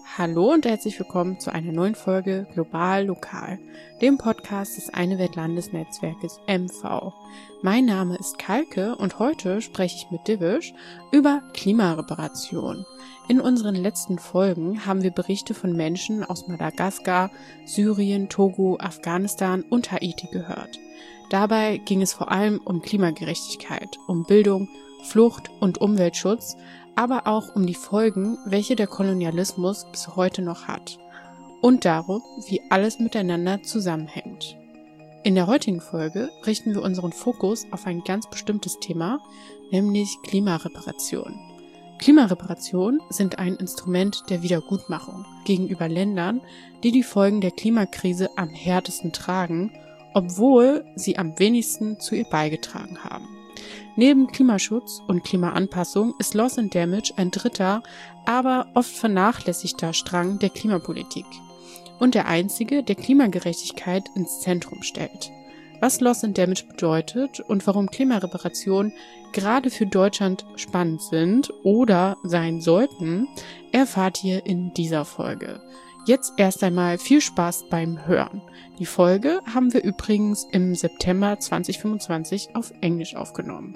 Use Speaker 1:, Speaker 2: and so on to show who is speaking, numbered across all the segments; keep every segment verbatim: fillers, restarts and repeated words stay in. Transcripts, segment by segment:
Speaker 1: Hallo und herzlich willkommen zu einer neuen Folge Global Lokal, dem Podcast des Eine Welt Landesnetzwerkes M V. Mein Name ist Kalke und heute spreche ich mit Divish über Klimareparation. In unseren letzten Folgen haben wir Berichte von Menschen aus Madagaskar, Syrien, Togo, Afghanistan und Haiti gehört. Dabei ging es vor allem um Klimagerechtigkeit, um Bildung, Flucht und Umweltschutz, aber auch um die Folgen, welche der Kolonialismus bis heute noch hat und darum, wie alles miteinander zusammenhängt. In der heutigen Folge richten wir unseren Fokus auf ein ganz bestimmtes Thema, nämlich Klimareparation. Klimareparation sind ein Instrument der Wiedergutmachung gegenüber Ländern, die die Folgen der Klimakrise am härtesten tragen, obwohl sie am wenigsten zu ihr beigetragen haben. Neben Klimaschutz und Klimaanpassung ist Loss and Damage ein dritter, aber oft vernachlässigter Strang der Klimapolitik und der einzige, der Klimagerechtigkeit ins Zentrum stellt. Was Loss and Damage bedeutet und warum Klimareparationen gerade für Deutschland spannend sind oder sein sollten, erfahrt ihr in dieser Folge. Jetzt erst einmal viel Spaß beim Hören. Die Folge haben wir übrigens im September zwanzig fünfundzwanzig auf Englisch aufgenommen.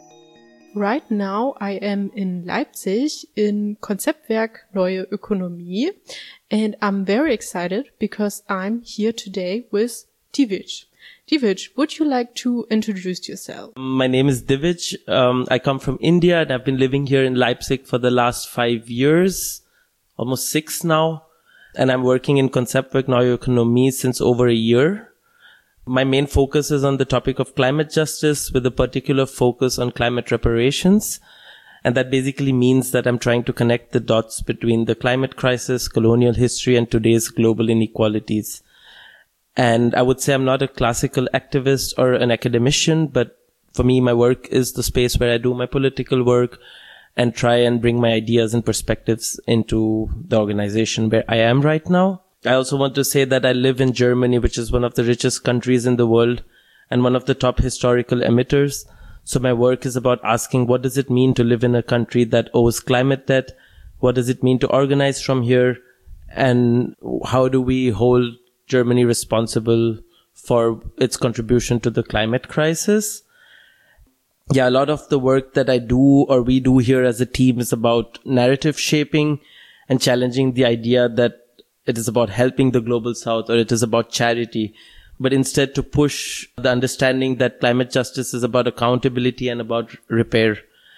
Speaker 1: Right now I am in Leipzig in Konzeptwerk Neue Ökonomie and I'm very excited because I'm here today with Divish. Divish, would you like to introduce yourself?
Speaker 2: My name is Divish. Um, I come from India and I've been living here in Leipzig for the last five years, almost six now. And I'm working in Konzeptwerk Neue Ökonomie since over a year. My main focus is on the topic of climate justice with a particular focus on climate reparations. And that basically means that I'm trying to connect the dots between the climate crisis, colonial history, and today's global inequalities. And I would say I'm not a classical activist or an academician, but for me, my work is the space where I do my political work and try and bring my ideas and perspectives into the organization where I am right now. I also want to say that I live in Germany, which is one of the richest countries in the world and one of the top historical emitters. So my work is about asking, what does it mean to live in a country that owes climate debt? What does it mean to organize from here? And how do we hold Germany responsible for its contribution to the climate crisis? Yeah, a lot of the work that I do or we do here as a team is about narrative shaping and challenging the idea that it is about helping the global south or it is about charity, but instead to push the understanding that climate justice is about accountability and about repair.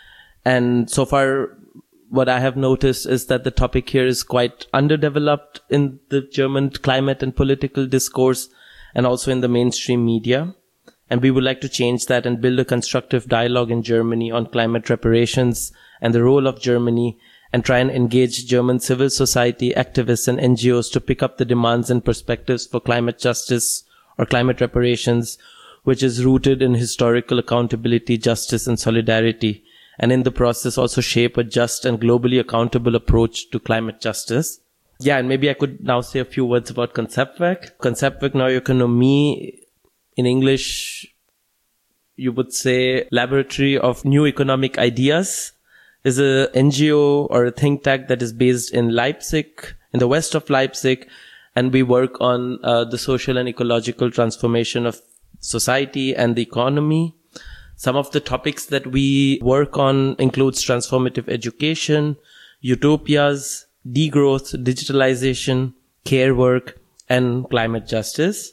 Speaker 2: And so far, what I have noticed is that the topic here is quite underdeveloped in the German climate and political discourse and also in the mainstream media. And we would like to change that and build a constructive dialogue in Germany on climate reparations and the role of Germany and try and engage German civil society activists and N G Os to pick up the demands and perspectives for climate justice or climate reparations, which is rooted in historical accountability, justice, and solidarity. And in the process also shape a just and globally accountable approach to climate justice. Yeah, and maybe I could now say a few words about Konzeptwerk. Konzeptwerk Neue Ökonomie, in English, you would say Laboratory of New Economic Ideas, is a N G O or a think tank that is based in Leipzig, in the west of Leipzig, and we work on uh, the social and ecological transformation of society and the economy. Some of the topics that we work on includes transformative education, utopias, degrowth, digitalization, care work, and climate justice.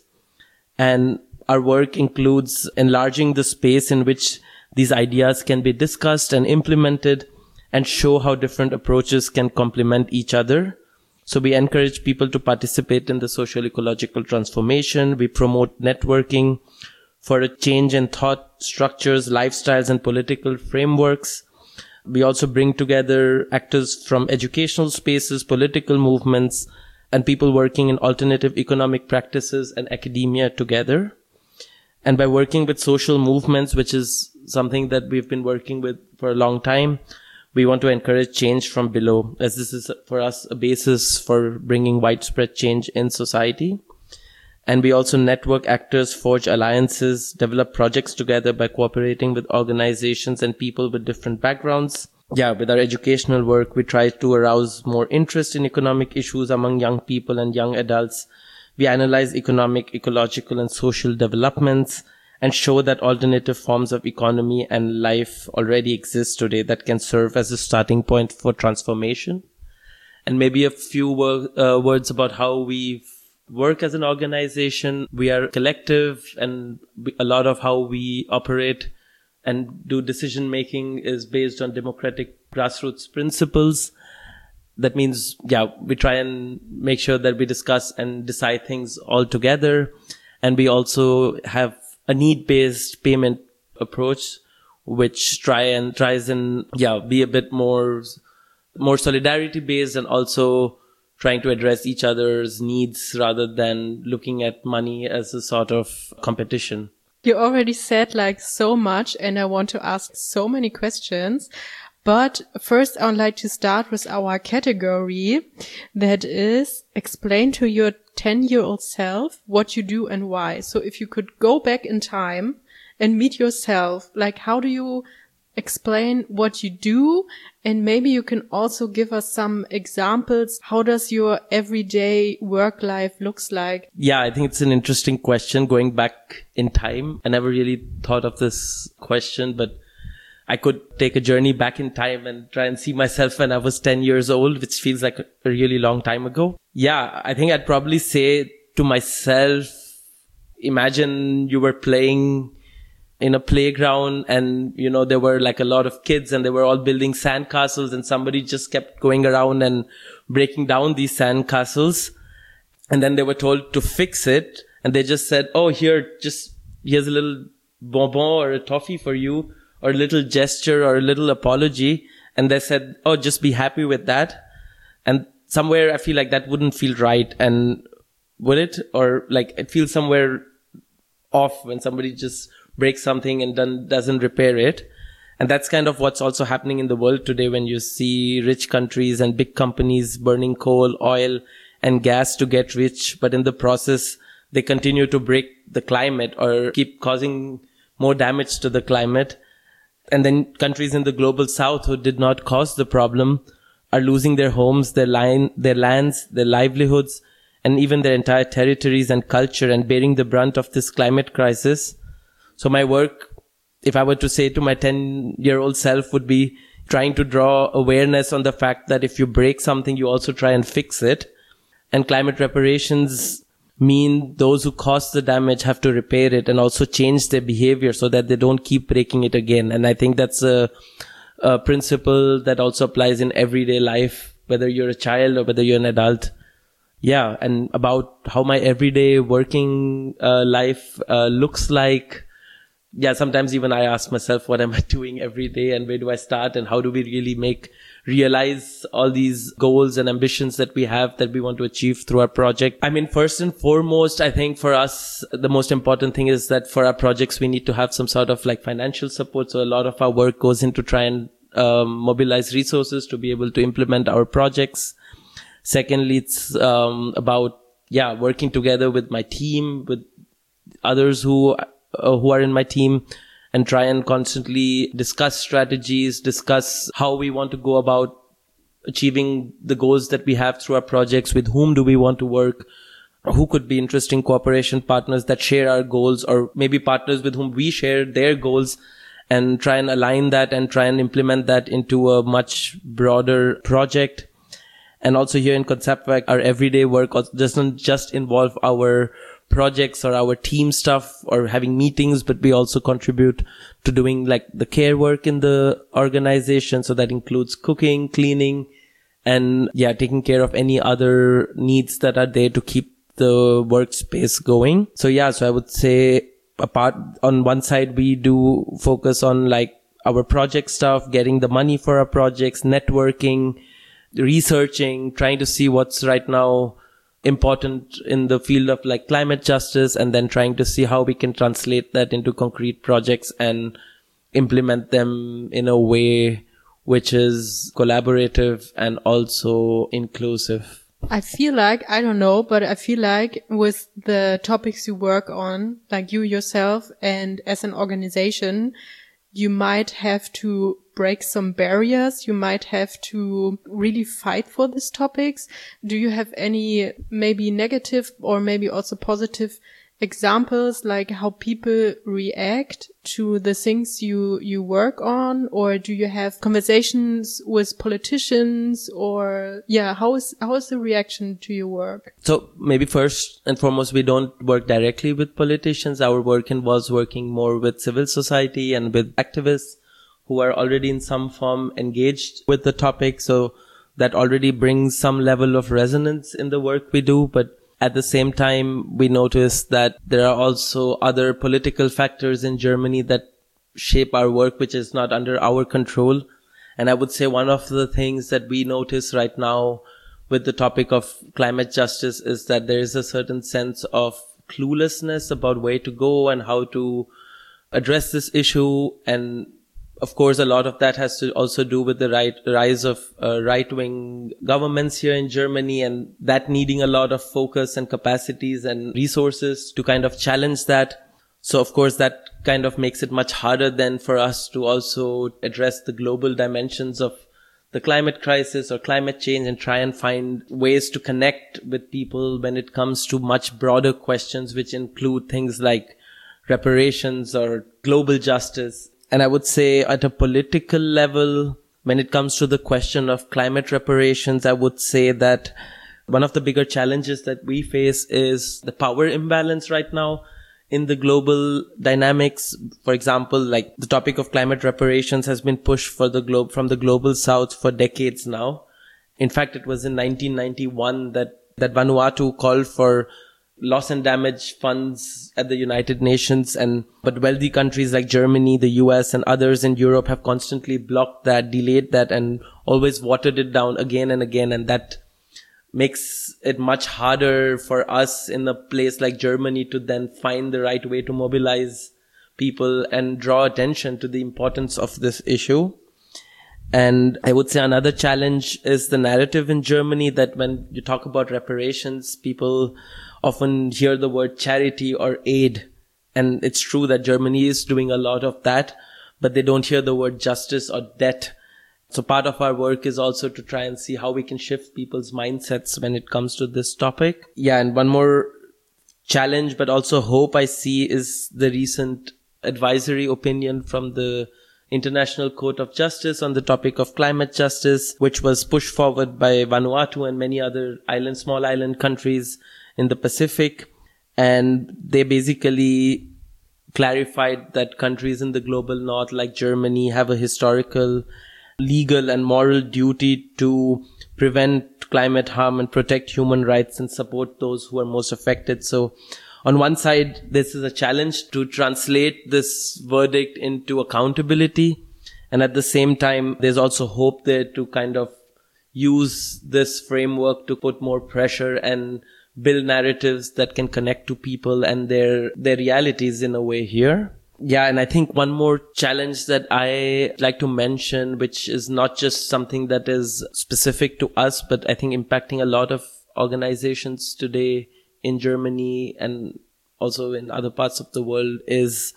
Speaker 2: And our work includes enlarging the space in which these ideas can be discussed and implemented and show how different approaches can complement each other. So we encourage people to participate in the social ecological transformation. We promote networking for a change in thought structures, lifestyles, and political frameworks. We also bring together actors from educational spaces, political movements, and people working in alternative economic practices and academia together. And by working with social movements, which is something that we've been working with for a long time, we want to encourage change from below, as this is for us a basis for bringing widespread change in society. And we also network actors, forge alliances, develop projects together by cooperating with organizations and people with different backgrounds. yeah, with our educational work, we try to arouse more interest in economic issues among young people and young adults. We analyze economic, ecological, and social developments and show that alternative forms of economy and life already exist today that can serve as a starting point for transformation. And maybe a few wor- uh, words about how we work as an organization. We are collective, and a lot of how we operate and do decision making is based on democratic grassroots principles. That means, yeah, we try and make sure that we discuss and decide things all together. And we also have a need-based payment approach, which try and tries and, yeah, be a bit more, more solidarity based and also trying to address each other's needs rather than looking at money as a sort of competition.
Speaker 1: You already said like so much, and I want to ask so many questions. But first, I would like to start with our category that is explain to your ten-year-old self what you do and why. So if you could go back in time and meet yourself, like how do you explain what you do? And maybe you can also give us some examples. How does your everyday work life looks like?
Speaker 2: Yeah, I think it's an interesting question going back in time. I never really thought of this question, but I could take a journey back in time and try and see myself when I was ten years old, which feels like a really long time ago. Yeah, I think I'd probably say to myself, imagine you were playing in a playground and, you know, there were like a lot of kids and they were all building sandcastles and somebody just kept going around and breaking down these sandcastles. And then they were told to fix it. And they just said, oh, here, just here's a little bonbon or a toffee for you, or a little gesture or a little apology. And they said, oh, just be happy with that. And somewhere I feel like that wouldn't feel right. And would it? Or like it feels somewhere off when somebody just breaks something and done, doesn't repair it. And that's kind of what's also happening in the world today when you see rich countries and big companies burning coal, oil, and gas to get rich. But in the process, they continue to break the climate or keep causing more damage to the climate. And then countries in the global south who did not cause the problem are losing their homes, their line, their lands, their livelihoods, and even their entire territories and culture, and bearing the brunt of this climate crisis. So my work, if I were to say to my ten-year-old self, would be trying to draw awareness on the fact that if you break something, you also try and fix it. And climate reparations mean those who caused the damage have to repair it and also change their behavior so that they don't keep breaking it again. And I think that's a, a principle that also applies in everyday life, whether you're a child or whether you're an adult. Yeah, and about how my everyday working uh, life uh, looks like. Yeah, sometimes even I ask myself, what am I doing every day and where do I start and how do we really make, realize all these goals and ambitions that we have that we want to achieve through our project. I mean, first and foremost, I think for us, the most important thing is that for our projects, we need to have some sort of like financial support. So a lot of our work goes into try and um, mobilize resources to be able to implement our projects. Secondly, it's um, about, yeah, working together with my team, with others who Uh, who are in my team, and try and constantly discuss strategies, discuss how we want to go about achieving the goals that we have through our projects, with whom do we want to work, who could be interesting cooperation partners that share our goals, or maybe partners with whom we share their goals, and try and align that and try and implement that into a much broader project. And also here in Konzeptwerk, our everyday work doesn't just involve our projects or our team stuff or having meetings, but we also contribute to doing like the care work in the organization. So that includes cooking, cleaning, and yeah, taking care of any other needs that are there to keep the workspace going. So yeah, so I would say apart on one side, we do focus on like our project stuff, getting the money for our projects, networking, researching, trying to see what's right now important in the field of like climate justice, and then trying to see how we can translate that into concrete projects and implement them in a way which is collaborative and also inclusive.
Speaker 1: I feel like, I don't know, but I feel like with the topics you work on, like you yourself and as an organization, you might have to break some barriers you might have to really fight for these topics. Do you have any maybe negative or maybe also positive examples, like how people react to the things you, you work on? Or do you have conversations with politicians, or yeah, how is, how is the reaction to your work?
Speaker 2: So maybe first and foremost, we don't work directly with politicians. Our work involves working more with civil society and with activists who are already in some form engaged with the topic. So that already brings some level of resonance in the work we do. But at the same time, we notice that there are also other political factors in Germany that shape our work, which is not under our control. And I would say one of the things that we notice right now with the topic of climate justice is that there is a certain sense of cluelessness about where to go and how to address this issue. And of course, a lot of that has to also do with the right, rise of uh, right-wing governments here in Germany, and that needing a lot of focus and capacities and resources to kind of challenge that. So of course, that kind of makes it much harder then for us to also address the global dimensions of the climate crisis or climate change and try and find ways to connect with people when it comes to much broader questions, which include things like reparations or global justice. And I would say at a political level, when it comes to the question of climate reparations, I would say that one of the bigger challenges that we face is the power imbalance right now in the global dynamics. For example, like the topic of climate reparations has been pushed for the globe from the global south for decades now. In fact, it was in nineteen ninety-one that, that Vanuatu called for loss and damage funds at the United Nations, and but wealthy countries like Germany, the U S and others in Europe have constantly blocked that, delayed that, and always watered it down again and again. And that makes it much harder for us in a place like Germany to then find the right way to mobilize people and draw attention to the importance of this issue. And I would say another challenge is the narrative in Germany that when you talk about reparations, people often hear the word charity or aid. And it's true that Germany is doing a lot of that, but they don't hear the word justice or debt. So part of our work is also to try and see how we can shift people's mindsets when it comes to this topic. Yeah, and one more challenge, but also hope I see is the recent advisory opinion from the International Court of Justice on the topic of climate justice, which was pushed forward by Vanuatu and many other island, small island countries in the Pacific. And they basically clarified that countries in the global north, like Germany, have a historical, legal and moral duty to prevent climate harm and protect human rights and support those who are most affected. So on one side, this is a challenge to translate this verdict into accountability. And at the same time, there's also hope there to kind of use this framework to put more pressure and build narratives that can connect to people and their, their realities in a way here. Yeah, and I think one more challenge that I like to mention, which is not just something that is specific to us, but I think impacting a lot of organizations today in Germany and also in other parts of the world, is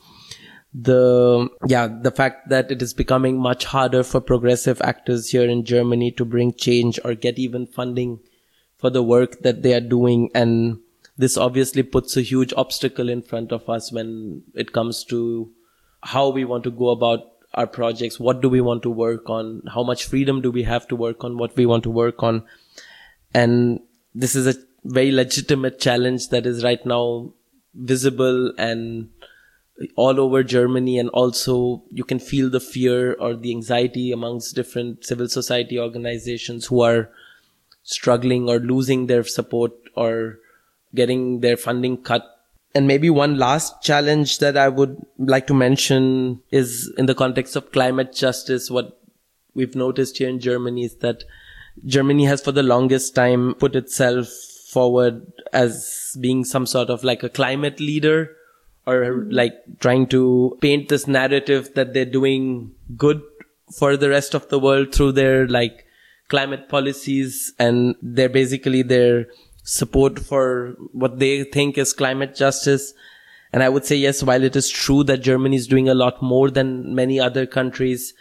Speaker 2: the, yeah, the fact that it is becoming much harder for progressive actors here in Germany to bring change or get even funding for the work that they are doing. And this obviously puts a huge obstacle in front of us when it comes to how we want to go about our projects. What do we want to work on? How much freedom do we have to work on what we want to work on? And this is a very legitimate challenge that is right now visible and all over Germany. And also you can feel the fear or the anxiety amongst different civil society organizations who are struggling or losing their support or getting their funding cut. And maybe one last challenge that I would like to mention is in the context of climate justice. What we've noticed here in Germany is that Germany has for the longest time put itself forward as being some sort of like a climate leader, or like trying to paint this narrative that they're doing good for the rest of the world through their like climate policies, and they're basically their support for what they think is climate justice. And I would say, yes, while it is true that Germany is doing a lot more than many other countries,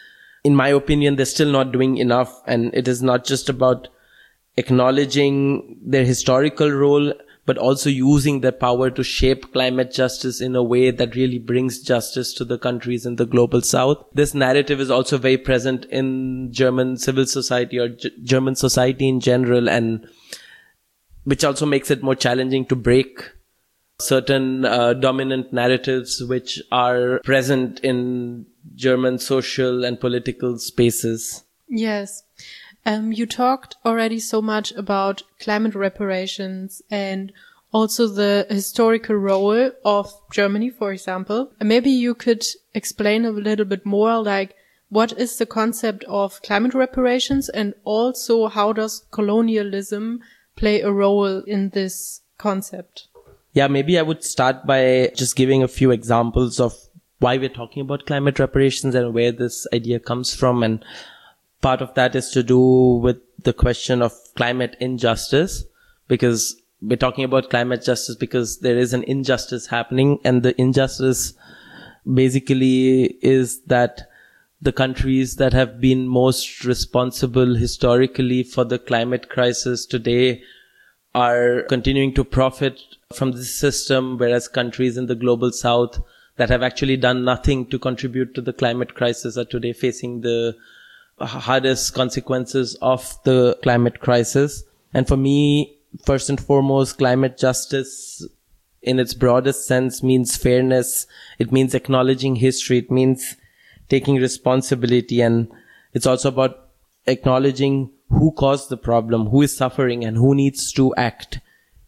Speaker 2: in my opinion, they're still not doing enough. And it is not just about acknowledging their historical role, but also using their power to shape climate justice in a way that really brings justice to the countries in the global south. This narrative is also very present in German civil society or G- German society in general, and which also makes it more challenging to break certain uh, dominant narratives which are present in German social and political spaces.
Speaker 1: Yes. Um, you talked already so much about climate reparations and also the historical role of Germany, for example. Maybe you could explain a little bit more, like, what is the concept of climate reparations, and also how does colonialism play a role in this concept?
Speaker 2: Yeah, maybe I would start by just giving a few examples of why we're talking about climate reparations and where this idea comes from. And part of that is to do with the question of climate injustice, because we're talking about climate justice because there is an injustice happening, and the injustice basically is that the countries that have been most responsible historically for the climate crisis today are continuing to profit from this system, whereas countries in the global south that have actually done nothing to contribute to the climate crisis are today facing the hardest consequences of the climate crisis. And for me, first and foremost, climate justice in its broadest sense means fairness. It means acknowledging history. It means taking responsibility. And it's also about acknowledging who caused the problem, who is suffering, and who needs to act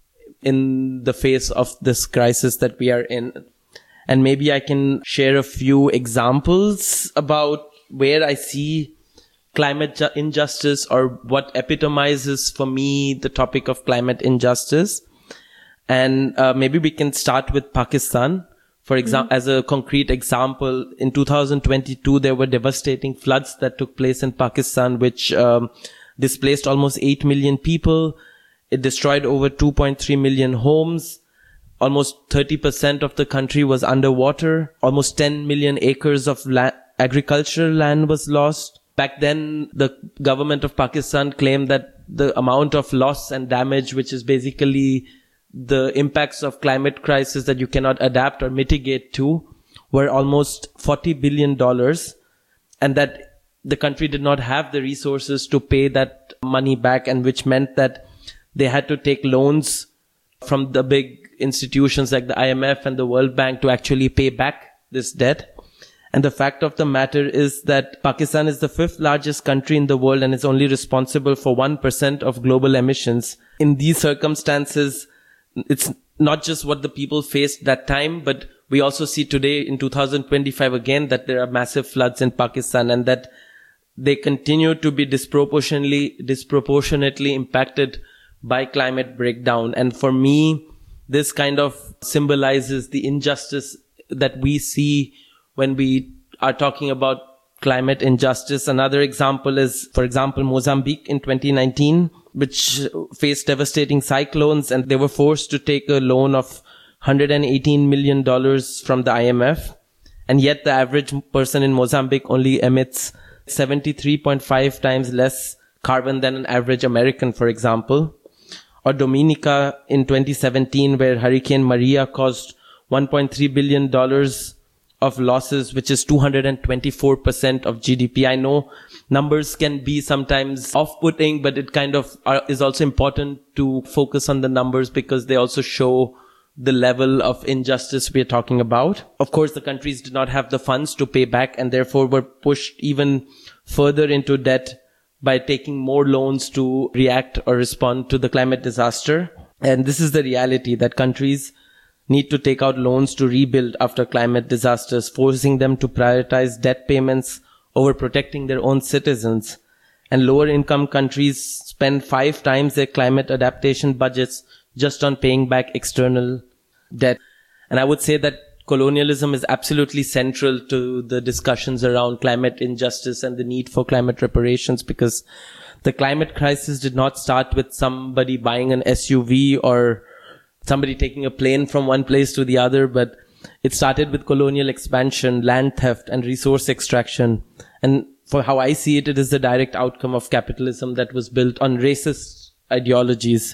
Speaker 2: in the face of this crisis that we are in. And maybe I can share a few examples about where I see climate ju- injustice, or what epitomizes for me the topic of climate injustice. And uh, maybe we can start with Pakistan. For example, mm-hmm. as a concrete example, in two thousand twenty-two, there were devastating floods that took place in Pakistan, which um, displaced almost eight million people. It destroyed over two point three million homes. Almost thirty percent of the country was underwater. Almost ten million acres of la- agricultural land was lost. Back then, the government of Pakistan claimed that the amount of loss and damage, which is basically the impacts of climate crisis that you cannot adapt or mitigate to, were almost forty billion dollars, and that the country did not have the resources to pay that money back, and which meant that they had to take loans from the big institutions like the I M F and the World Bank to actually pay back this debt. And the fact of the matter is that Pakistan is the fifth largest country in the world and is only responsible for one percent of global emissions. In these circumstances, it's not just what the people faced that time, but we also see today in two thousand twenty-five again that there are massive floods in Pakistan, and that they continue to be disproportionately, disproportionately impacted by climate breakdown. And for me, this kind of symbolizes the injustice that we see when we are talking about climate injustice. Another example is, for example, Mozambique in twenty nineteen, which faced devastating cyclones, and they were forced to take a loan of one hundred eighteen million dollars from the I M F. And yet the average person in Mozambique only emits seventy-three point five times less carbon than an average American, for example. Or Dominica in twenty seventeen, where Hurricane Maria caused one point three billion dollars of losses, which is two hundred twenty-four percent of G D P. I know numbers can be sometimes off-putting, but it kind of are, is also important to focus on the numbers because they also show the level of injustice we are talking about. Of course, the countries did not have the funds to pay back, and therefore were pushed even further into debt by taking more loans to react or respond to the climate disaster. And this is the reality, that countries need to take out loans to rebuild after climate disasters, forcing them to prioritize debt payments over protecting their own citizens. And lower income countries spend five times their climate adaptation budgets just on paying back external debt. And I would say that colonialism is absolutely central to the discussions around climate injustice and the need for climate reparations, because the climate crisis did not start with somebody buying an S U V or somebody taking a plane from one place to the other, but it started with colonial expansion, land theft, and resource extraction. And for how I see it, it is the direct outcome of capitalism that was built on racist ideologies.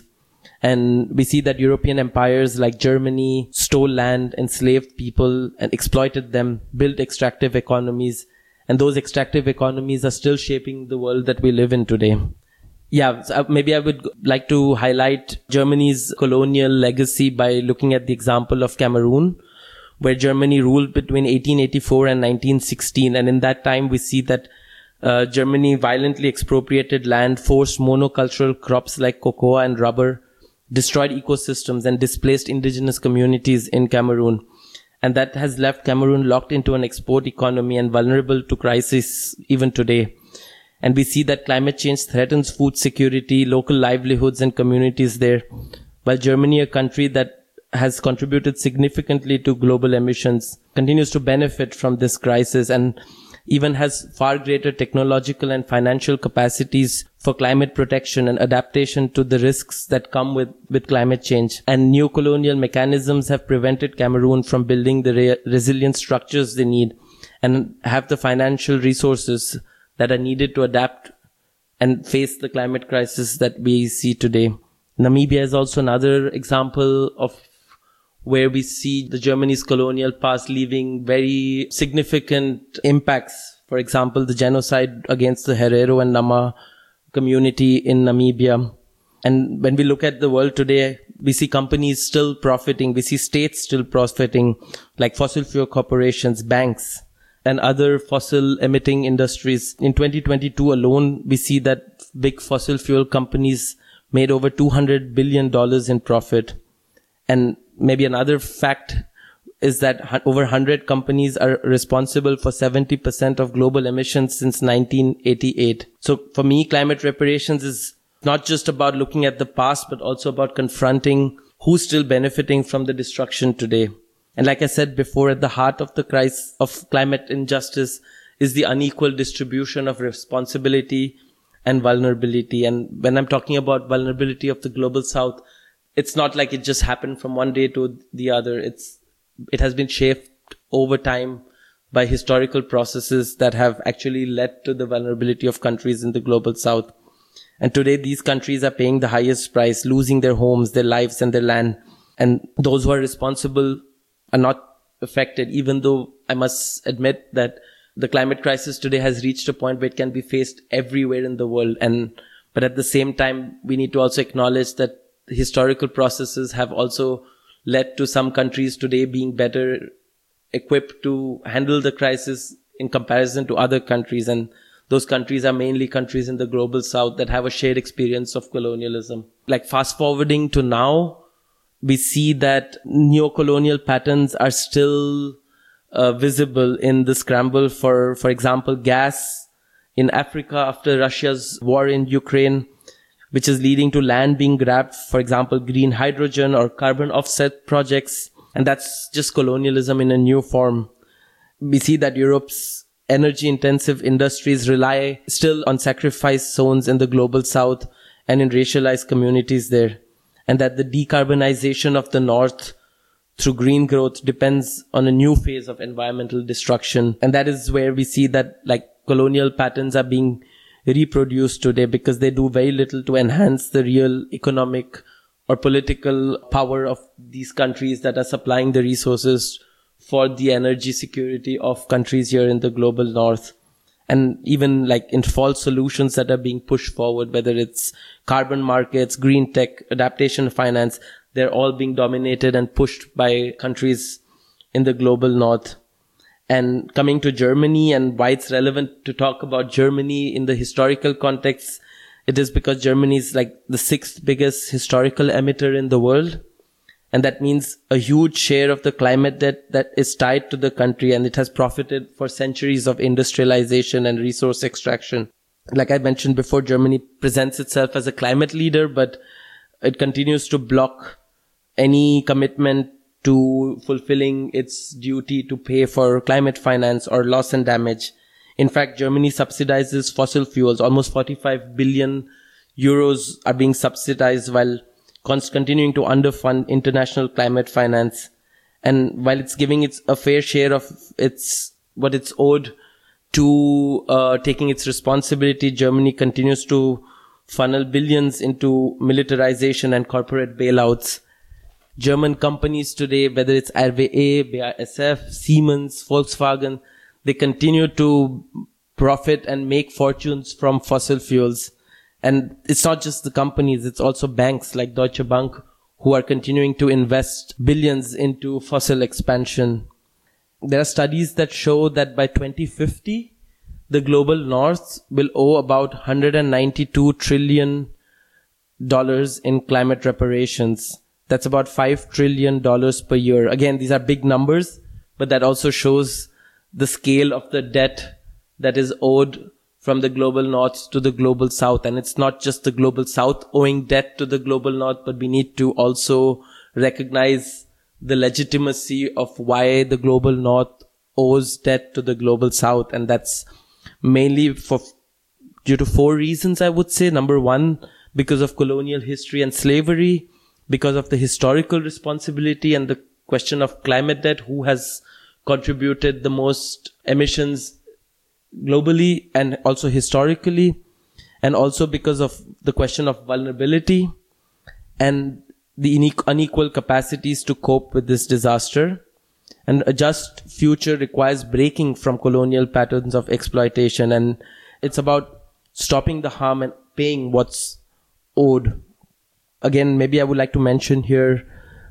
Speaker 2: And we see that European empires like Germany stole land, enslaved people, and exploited them, built extractive economies. And those extractive economies are still shaping the world that we live in today. Yeah, so maybe I would like to highlight Germany's colonial legacy by looking at the example of Cameroon, where Germany ruled between eighteen eighty-four and nineteen sixteen. And in that time, we see that uh, Germany violently expropriated land, forced monocultural crops like cocoa and rubber, destroyed ecosystems, and displaced indigenous communities in Cameroon. And that has left Cameroon locked into an export economy and vulnerable to crisis even today. And we see that climate change threatens food security, local livelihoods, and communities there. While Germany, a country that has contributed significantly to global emissions, continues to benefit from this crisis and even has far greater technological and financial capacities for climate protection and adaptation to the risks that come with, with climate change. And neocolonial mechanisms have prevented Cameroon from building the re- resilient structures they need and have the financial resources that are needed to adapt and face the climate crisis that we see today. Namibia is also another example of where we see the Germany's colonial past leaving very significant impacts. For example, the genocide against the Herero and Nama community in Namibia. And when we look at the world today, we see companies still profiting. We see states still profiting, like fossil fuel corporations, banks, and other fossil emitting industries. In twenty twenty-two alone, we see that big fossil fuel companies made over two hundred billion dollars in profit. And maybe another fact is that over one hundred companies are responsible for seventy percent of global emissions since nineteen eighty-eight. So for me, climate reparations is not just about looking at the past, but also about confronting who's still benefiting from the destruction today. And like I said before, at the heart of the crisis of climate injustice is the unequal distribution of responsibility and vulnerability. And when I'm talking about vulnerability of the global south, it's not like it just happened from one day to the other. It's, it has been shaped over time by historical processes that have actually led to the vulnerability of countries in the global south. And today these countries are paying the highest price, losing their homes, their lives, and their land. And those who are responsible are not affected, even though I must admit that the climate crisis today has reached a point where it can be faced everywhere in the world. And, but at the same time, we need to also acknowledge that historical processes have also led to some countries today being better equipped to handle the crisis in comparison to other countries. And those countries are mainly countries in the global south that have a shared experience of colonialism. Like fast forwarding to now, we see that neocolonial patterns are still uh, visible in the scramble for, for example, gas in Africa after Russia's war in Ukraine, which is leading to land being grabbed, for example, green hydrogen or carbon offset projects. And that's just colonialism in a new form. We see that Europe's energy-intensive industries rely still on sacrifice zones in the global south and in racialized communities there. And that the decarbonization of the north through green growth depends on a new phase of environmental destruction. And that is where we see that like colonial patterns are being reproduced today because they do very little to enhance the real economic or political power of these countries that are supplying the resources for the energy security of countries here in the global north. And even like in false solutions that are being pushed forward, whether it's carbon markets, green tech, adaptation finance, they're all being dominated and pushed by countries in the global north. And coming to Germany and why it's relevant to talk about Germany in the historical context, it is because Germany is like the sixth biggest historical emitter in the world. And that means a huge share of the climate debt that is tied to the country, and it has profited for centuries of industrialization and resource extraction. Like I mentioned before, Germany presents itself as a climate leader, but it continues to block any commitment to fulfilling its duty to pay for climate finance or loss and damage. In fact, Germany subsidizes fossil fuels. Almost forty-five billion euros are being subsidized while continuing to underfund international climate finance. And while it's giving its a fair share of its what it's owed to uh, taking its responsibility, Germany continues to funnel billions into militarization and corporate bailouts. German companies today, whether it's R W E, B A S F, Siemens, Volkswagen, they continue to profit and make fortunes from fossil fuels. And it's not just the companies, it's also banks like Deutsche Bank who are continuing to invest billions into fossil expansion. There are studies that show that by twenty fifty, the global north will owe about one hundred ninety-two trillion dollars in climate reparations. That's about five trillion dollars per year. Again, these are big numbers, but that also shows the scale of the debt that is owed from the global north to the global south. And it's not just the global south owing debt to the global north, but we need to also recognize the legitimacy of why the global north owes debt to the global south. And that's mainly for due to four reasons, I would say. Number one, because of colonial history and slavery, because of the historical responsibility and the question of climate debt, who has contributed the most emissions globally and also historically, and also because of the question of vulnerability and the unequal capacities to cope with this disaster. And a just future requires breaking from colonial patterns of exploitation, and it's about stopping the harm and paying what's owed. Again, maybe I would like to mention here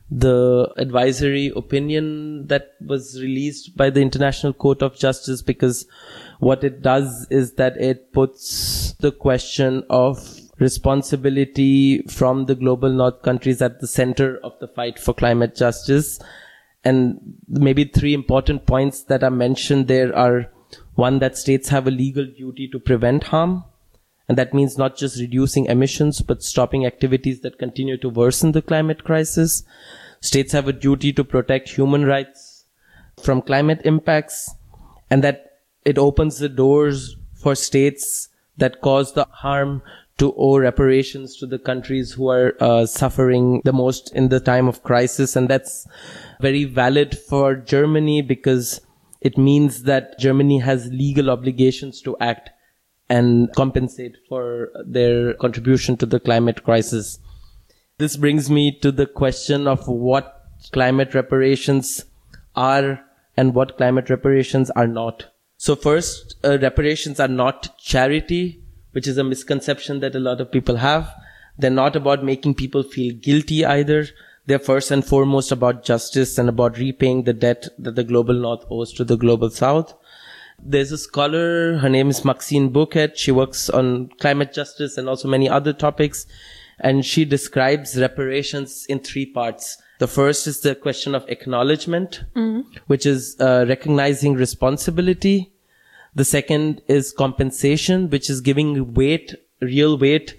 Speaker 2: the advisory opinion that was released by the International Court of Justice, because what it does is that it puts the question of responsibility from the global north countries at the center of the fight for climate justice. And maybe three important points that are mentioned there are, one, that states have a legal duty to prevent harm. And that means not just reducing emissions, but stopping activities that continue to worsen the climate crisis. States have a duty to protect human rights from climate impacts, and that it opens the doors for states that cause the harm to owe reparations to the countries who are uh, suffering the most in the time of crisis. And that's very valid for Germany, because it means that Germany has legal obligations to act and compensate for their contribution to the climate crisis. This brings me to the question of what climate reparations are and what climate reparations are not. So first, uh, reparations are not charity, which is a misconception that a lot of people have. They're not about making people feel guilty either. They're first and foremost about justice and about repaying the debt that the global north owes to the global south. There's a scholar, her name is Maxine Bouquet. She works on climate justice and also many other topics. And she describes reparations in three parts. The first is the question of acknowledgement, mm. which is uh, recognizing responsibility. The second is compensation, which is giving weight, real weight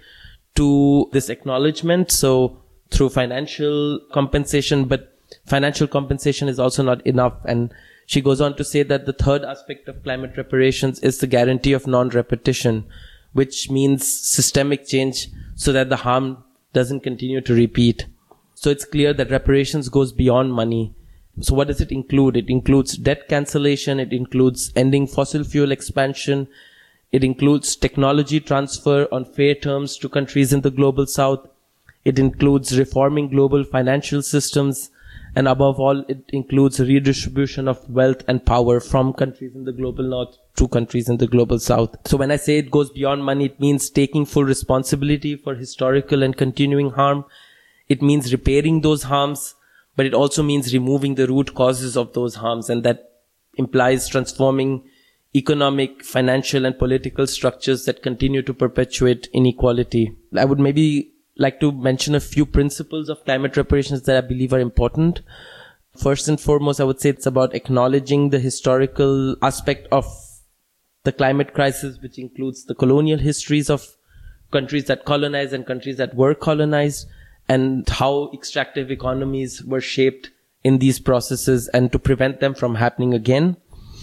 Speaker 2: to this acknowledgement. So through financial compensation, but financial compensation is also not enough. And she goes on to say that the third aspect of climate reparations is the guarantee of non-repetition, which means systemic change so that the harm doesn't continue to repeat. So it's clear that reparations goes beyond money. So what does it include? It includes debt cancellation. It includes ending fossil fuel expansion. It includes technology transfer on fair terms to countries in the global south. It includes reforming global financial systems. And above all, it includes redistribution of wealth and power from countries in the global north to countries in the global south. So when I say it goes beyond money, it means taking full responsibility for historical and continuing harm. It means repairing those harms, but it also means removing the root causes of those harms. And that implies transforming economic, financial, and political structures that continue to perpetuate inequality. I would maybe like to mention a few principles of climate reparations that I believe are important. First and foremost, I would say it's about acknowledging the historical aspect of the climate crisis, which includes the colonial histories of countries that colonized and countries that were colonized, and how extractive economies were shaped in these processes, and to prevent them from happening again.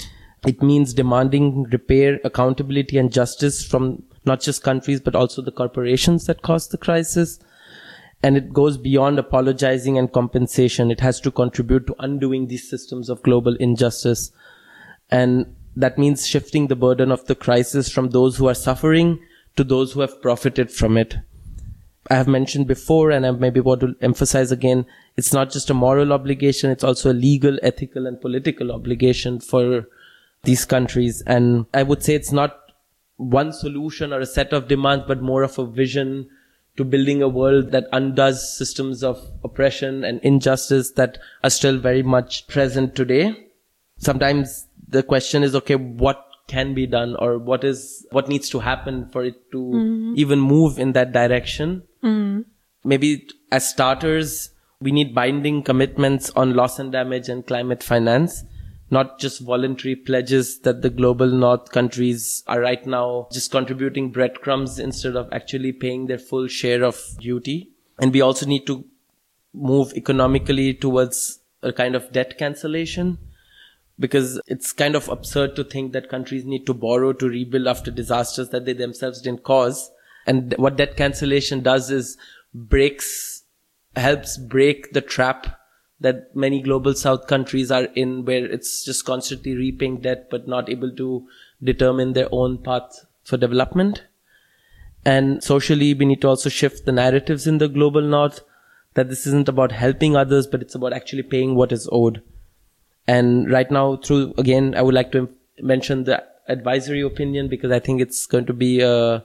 Speaker 2: It means demanding repair, accountability, and justice from not just countries, but also the corporations that caused the crisis. And it goes beyond apologizing and compensation. It has to contribute to undoing these systems of global injustice. And that means shifting the burden of the crisis from those who are suffering to those who have profited from it. I have mentioned before, and I maybe want to emphasize again, it's not just a moral obligation, it's also a legal, ethical, and political obligation for these countries. And I would say it's not one solution or a set of demands, but more of a vision to building a world that undoes systems of oppression and injustice that are still very much present today. Sometimes the question is, okay, what can be done, or what is, what needs to happen for it to mm-hmm. even move in that direction? Mm. Maybe as starters, we need binding commitments on loss and damage and climate finance, not just voluntary pledges that the global north countries are right now just contributing breadcrumbs instead of actually paying their full share of duty. And we also need to move economically towards a kind of debt cancellation, because it's kind of absurd to think that countries need to borrow to rebuild after disasters that they themselves didn't cause. And what debt cancellation does is breaks, helps break the trap that many global south countries are in, where it's just constantly repaying debt but not able to determine their own path for development. And socially, we need to also shift the narratives in the global north, that this isn't about helping others, but it's about actually paying what is owed. And right now, through, again, I would like to mention the advisory opinion, because I think it's going to be a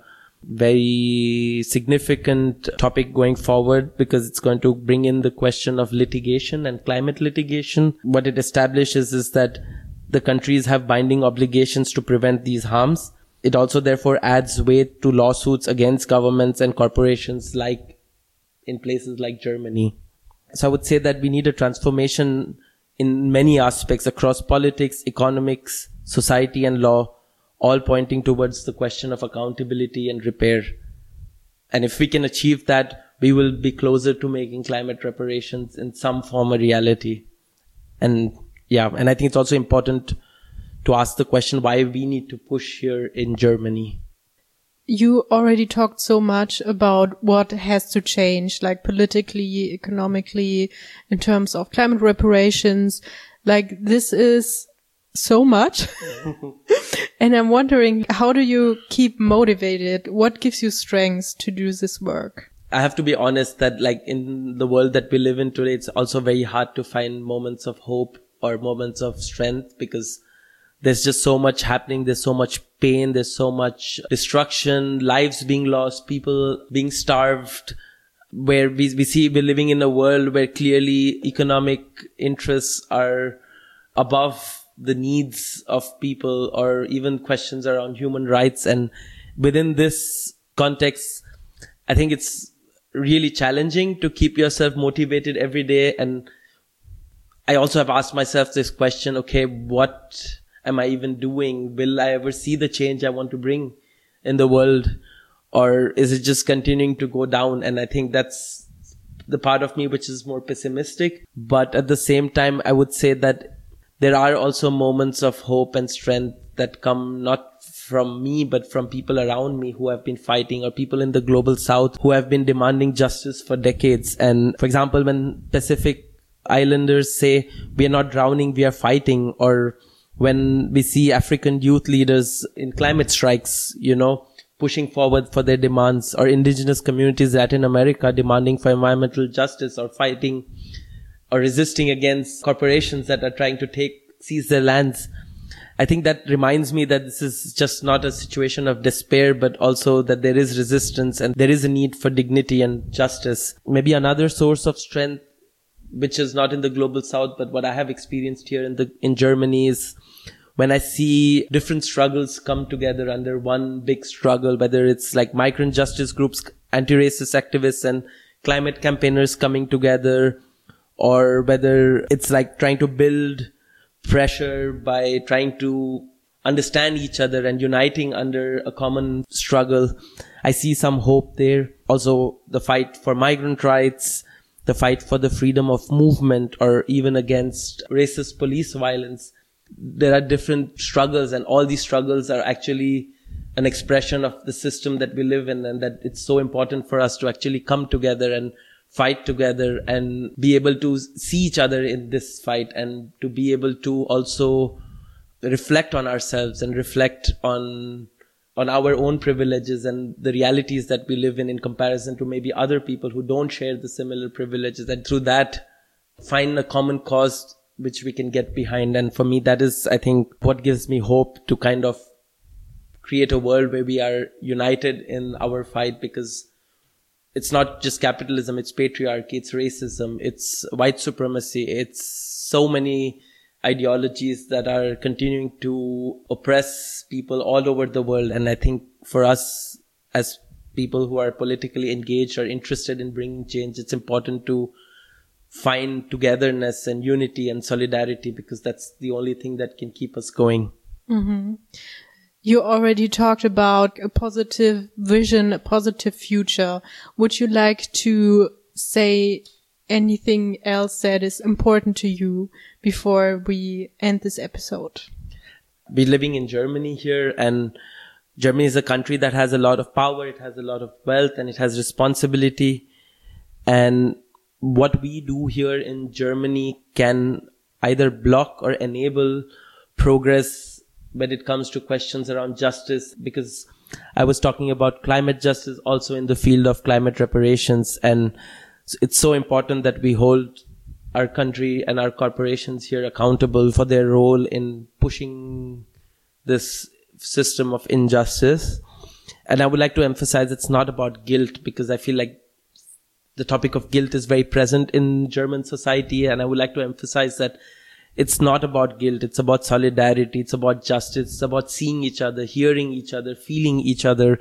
Speaker 2: very significant topic going forward, because it's going to bring in the question of litigation and climate litigation. What it establishes is that the countries have binding obligations to prevent these harms. It also therefore adds weight to lawsuits against governments and corporations, like in places like Germany. So I would say that we need a transformation in many aspects across politics, economics, society, and law, all pointing towards the question of accountability and repair. And if we can achieve that, we will be closer to making climate reparations in some form a reality. And yeah, and I think it's also important to ask the question why we need to push here in Germany.
Speaker 1: You already talked so much about what has to change, like politically, economically, in terms of climate reparations. Like, this is so much. And I'm wondering, how do you keep motivated? What gives you strength to do this work?
Speaker 2: I have to be honest that, like, in the world that we live in today, it's also very hard to find moments of hope or moments of strength, because there's just so much happening. There's so much pain. There's so much destruction, lives being lost, people being starved, where we, we see we're living in a world where clearly economic interests are above the needs of people, or even questions around human rights. And within this context, I think it's really challenging to keep yourself motivated every day. And I also have asked myself this question, okay, what am I even doing? Will I ever see the change I want to bring in the world? Or is it just continuing to go down? And I think that's the part of me which is more pessimistic. But at the same time, I would say that there are also moments of hope and strength that come not from me, but from people around me who have been fighting, or people in the global south who have been demanding justice for decades. And for example, when Pacific Islanders say, we are not drowning, we are fighting, or when we see African youth leaders in climate strikes, you know, pushing forward for their demands, or indigenous communities in Latin America demanding for environmental justice, or fighting or resisting against corporations that are trying to take, seize their lands. I think that reminds me that this is just not a situation of despair, but also that there is resistance and there is a need for dignity and justice. Maybe another source of strength, which is not in the global south, but what I have experienced here in the, in Germany, is when I see different struggles come together under one big struggle, whether it's like migrant justice groups, anti-racist activists and climate campaigners coming together, or whether it's like trying to build pressure by trying to understand each other and uniting under a common struggle. I see some hope there. Also, the fight for migrant rights, the fight for the freedom of movement, or even against racist police violence. There are different struggles, and all these struggles are actually an expression of the system that we live in, and that it's so important for us to actually come together and fight together and be able to see each other in this fight, and to be able to also reflect on ourselves and reflect on on our own privileges and the realities that we live in in comparison to maybe other people who don't share the similar privileges, and through that find a common cause which we can get behind. And for me, that is, I think, what gives me hope to kind of create a world where we are united in our fight, because it's not just capitalism, it's patriarchy, it's racism, it's white supremacy, it's so many ideologies that are continuing to oppress people all over the world. And I think for us as people who are politically engaged or interested in bringing change, it's important to find togetherness and unity and solidarity, because that's the only thing that can keep us going.
Speaker 1: Mm-hmm. You already talked about a positive vision, a positive future. Would you like to say anything else that is important to you before we end this episode?
Speaker 2: We're living in Germany here, and Germany is a country that has a lot of power, it has a lot of wealth, and it has responsibility. And what we do here in Germany can either block or enable progress when it comes to questions around justice, because I was talking about climate justice also in the field of climate reparations. And it's so important that we hold our country and our corporations here accountable for their role in pushing this system of injustice. And I would like to emphasize it's not about guilt, because I feel like the topic of guilt is very present in German society. And I would like to emphasize that it's not about guilt. It's about solidarity. It's about justice. It's about seeing each other, hearing each other, feeling each other.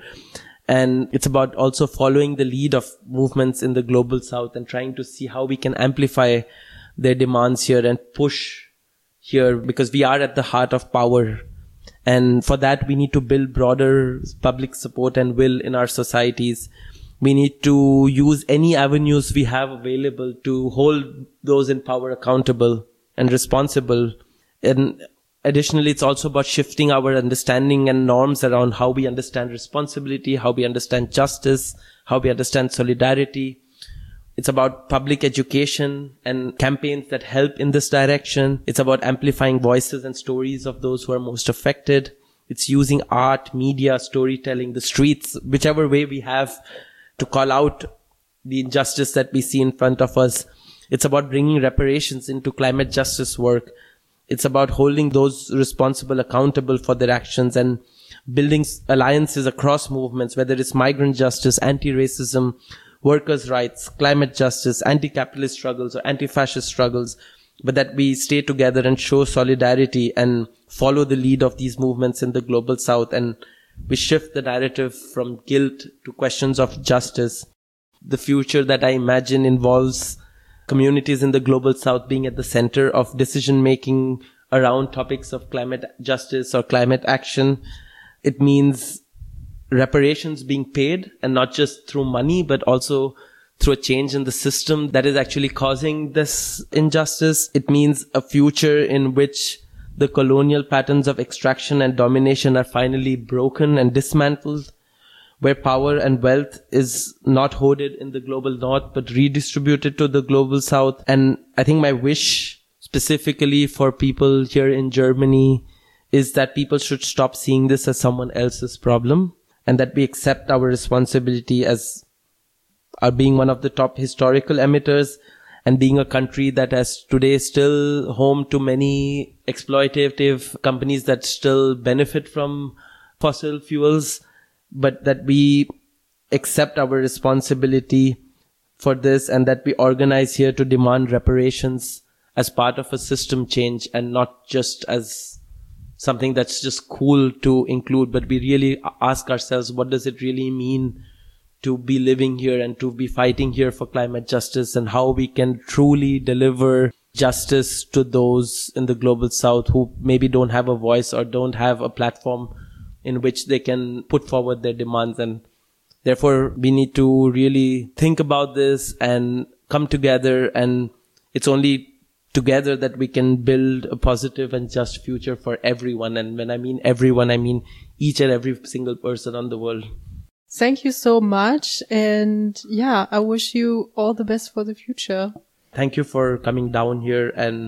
Speaker 2: And it's about also following the lead of movements in the global south and trying to see how we can amplify their demands here and push here, because we are at the heart of power. And for that, we need to build broader public support and will in our societies. We need to use any avenues we have available to hold those in power accountable and responsible. And additionally, it's also about shifting our understanding and norms around how we understand responsibility, how we understand justice, how we understand solidarity. It's about public education and campaigns that help in this direction. It's about amplifying voices and stories of those who are most affected. It's using art, media, storytelling, the streets, whichever way we have to call out the injustice that we see in front of us. It's about bringing reparations into climate justice work. It's about holding those responsible accountable for their actions and building alliances across movements, whether it's migrant justice, anti-racism, workers' rights, climate justice, anti-capitalist struggles or anti-fascist struggles, but that we stay together and show solidarity and follow the lead of these movements in the global south. And we shift the narrative from guilt to questions of justice. The future that I imagine involves communities in the global south being at the center of decision making around topics of climate justice or climate action. It means reparations being paid, and not just through money, but also through a change in the system that is actually causing this injustice. It means a future in which the colonial patterns of extraction and domination are finally broken and dismantled, where power and wealth is not hoarded in the global north, but redistributed to the global south. And I think my wish specifically for people here in Germany is that people should stop seeing this as someone else's problem, and that we accept our responsibility as our being one of the top historical emitters and being a country that has today still home to many exploitative companies that still benefit from fossil fuels, but that we accept our responsibility for this and that we organize here to demand reparations as part of a system change and not just as something that's just cool to include, but we really ask ourselves, what does it really mean to be living here and to be fighting here for climate justice, and how we can truly deliver justice to those in the global south who maybe don't have a voice or don't have a platform in which they can put forward their demands. And therefore we need to really think about this and come together, and it's only together that we can build a positive and just future for everyone. And when I mean everyone, I mean each and every single person on the world.
Speaker 1: Thank you so much. And yeah, I wish you all the best for the future.
Speaker 2: Thank you for coming down here and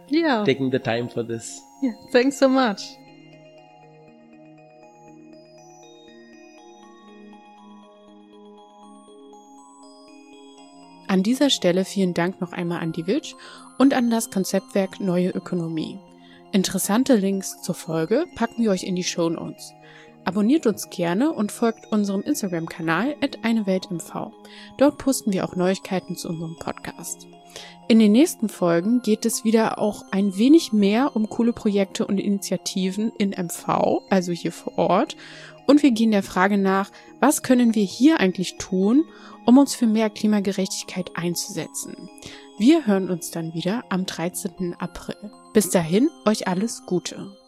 Speaker 1: yeah.
Speaker 2: taking the time for this.
Speaker 1: Yeah, thanks so much. An dieser Stelle vielen Dank noch einmal an die Witsch und an das Konzeptwerk Neue Ökonomie. Interessante Links zur Folge packen wir euch in die Shownotes. Abonniert uns gerne und folgt unserem Instagram-Kanal at eine Welt M V. Dort posten wir auch Neuigkeiten zu unserem Podcast. In den nächsten Folgen geht es wieder auch ein wenig mehr um coole Projekte und Initiativen in M V, also hier vor Ort. Und wir gehen der Frage nach, was können wir hier eigentlich tun, um uns für mehr Klimagerechtigkeit einzusetzen. Wir hören uns dann wieder am dreizehnten April. Bis dahin, euch alles Gute.